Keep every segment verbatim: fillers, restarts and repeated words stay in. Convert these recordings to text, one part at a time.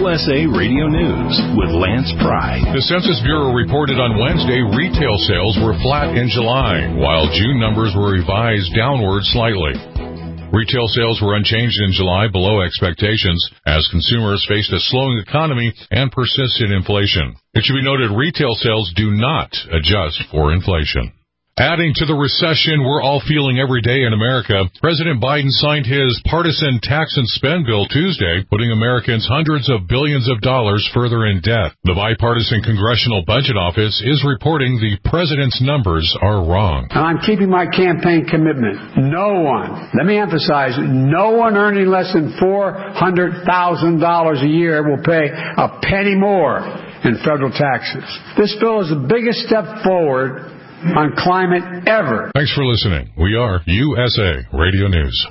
S A Radio News with Lance Pry. The Census Bureau reported on Wednesday retail sales were flat in July, while June numbers were revised downward slightly. Retail sales were unchanged in July, below expectations, as consumers faced a slowing economy and persistent inflation. It should be noted retail sales do not adjust for inflation. Adding to the recession we're all feeling every day in America, President Biden signed his partisan tax and spend bill Tuesday, putting Americans hundreds of billions of dollars further in debt. The bipartisan Congressional Budget Office is reporting the president's numbers are wrong. And I'm keeping my campaign commitment. No one, let me emphasize, no one earning less than four hundred thousand dollars a year will pay a penny more in federal taxes. This bill is the biggest step forward on climate ever. Thanks for listening. We are U S A Radio News.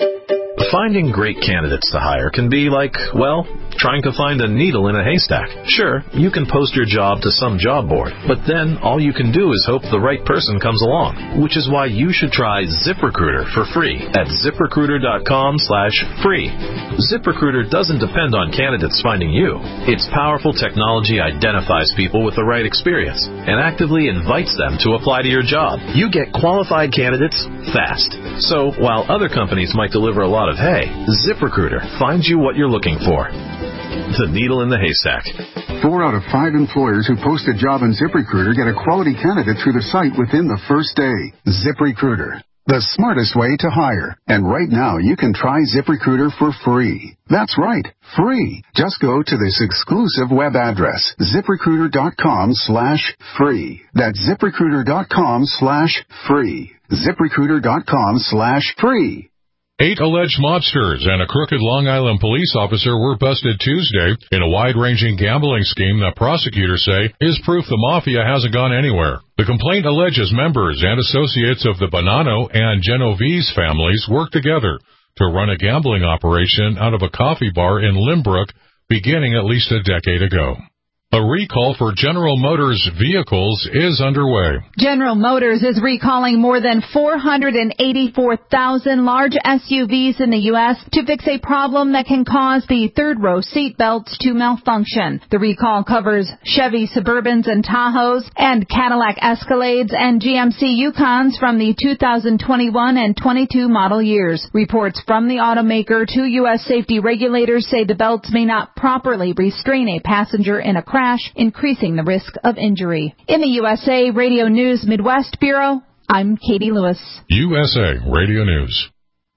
Finding great candidates to hire can be like, well, trying to find a needle in a haystack. Sure, you can post your job to some job board, but then all you can do is hope the right person comes along, which is why you should try ZipRecruiter for free at ZipRecruiter.com slash free. ZipRecruiter doesn't depend on candidates finding you. Its powerful technology identifies people with the right experience and actively invites them to apply to your job. You get qualified candidates fast. So while other companies might deliver a lot of hay, ZipRecruiter finds you what you're looking for. The needle in the haystack. Four out of five employers who post a job on ZipRecruiter get a quality candidate through the site within the first day. ZipRecruiter, the smartest way to hire. And right now, you can try ZipRecruiter for free. That's right, free. Just go to this exclusive web address, ZipRecruiter.com slash free. That's ZipRecruiter.com slash free. ZipRecruiter.com slash free. Eight alleged mobsters and a crooked Long Island police officer were busted Tuesday in a wide-ranging gambling scheme that prosecutors say is proof the mafia hasn't gone anywhere. The complaint alleges members and associates of the Bonanno and Genovese families worked together to run a gambling operation out of a coffee bar in Limbrook beginning at least a decade ago. A recall for General Motors vehicles is underway. General Motors is recalling more than four hundred eighty-four thousand large S U Vs in the U S to fix a problem that can cause the third-row seat belts to malfunction. The recall covers Chevy Suburbans and Tahoes and Cadillac Escalades and G M C Yukons from the two thousand twenty-one and twenty-two model years. Reports from the automaker to U S safety regulators say the belts may not properly restrain a passenger in a crash, increasing the risk of injury. In the U S A Radio News Midwest Bureau, I'm Katie Lewis. U S A Radio News.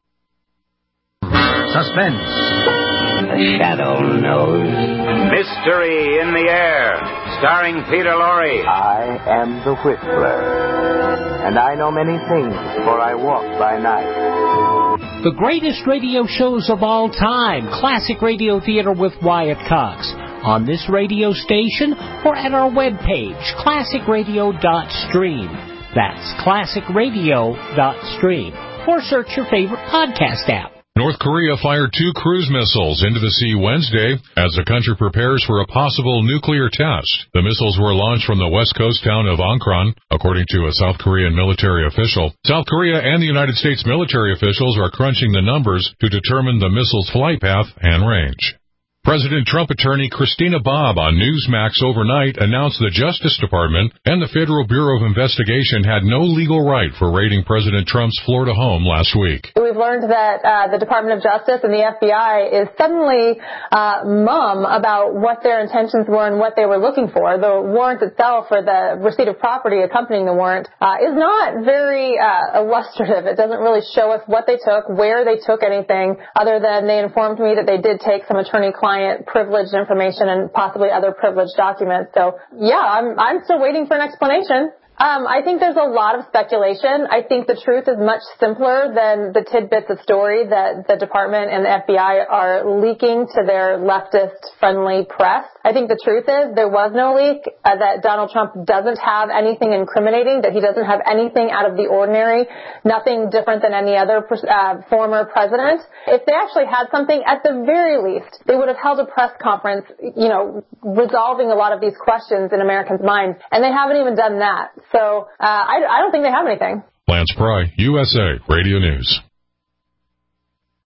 Suspense. The Shadow knows. Mystery in the Air, starring Peter Lorre. I am the Whistler, and I know many things, for I walk by night. The greatest radio shows of all time, Classic Radio Theater with Wyatt Cox, on this radio station or at our webpage, classic radio dot stream. That's classic radio dot stream. Or search your favorite podcast app. North Korea fired two cruise missiles into the sea Wednesday as the country prepares for a possible nuclear test. The missiles were launched from the west coast town of Onkron, according to a South Korean military official. South Korea and the United States military officials are crunching the numbers to determine the missile's flight path and range. President Trump attorney Christina Bobb on Newsmax overnight announced the Justice Department and the Federal Bureau of Investigation had no legal right for raiding President Trump's Florida home last week. We've learned that uh, the Department of Justice and the F B I is suddenly uh, mum about what their intentions were and what they were looking for. The warrant itself, or the receipt of property accompanying the warrant, uh, is not very uh, illustrative. It doesn't really show us what they took, where they took anything, other than they informed me that they did take some attorney-client privileged information and possibly other privileged documents. So, yeah, I'm I'm still waiting for an explanation. Um, I think there's a lot of speculation. I think the truth is much simpler than the tidbits of story that the department and the F B I are leaking to their leftist-friendly press. I think the truth is there was no leak, uh, that Donald Trump doesn't have anything incriminating, that he doesn't have anything out of the ordinary, nothing different than any other uh, former president. If they actually had something, at the very least, they would have held a press conference, you know, resolving a lot of these questions in Americans' minds, and they haven't even done that. So uh, I, I don't think they have anything. Lance Pry, U S A Radio News.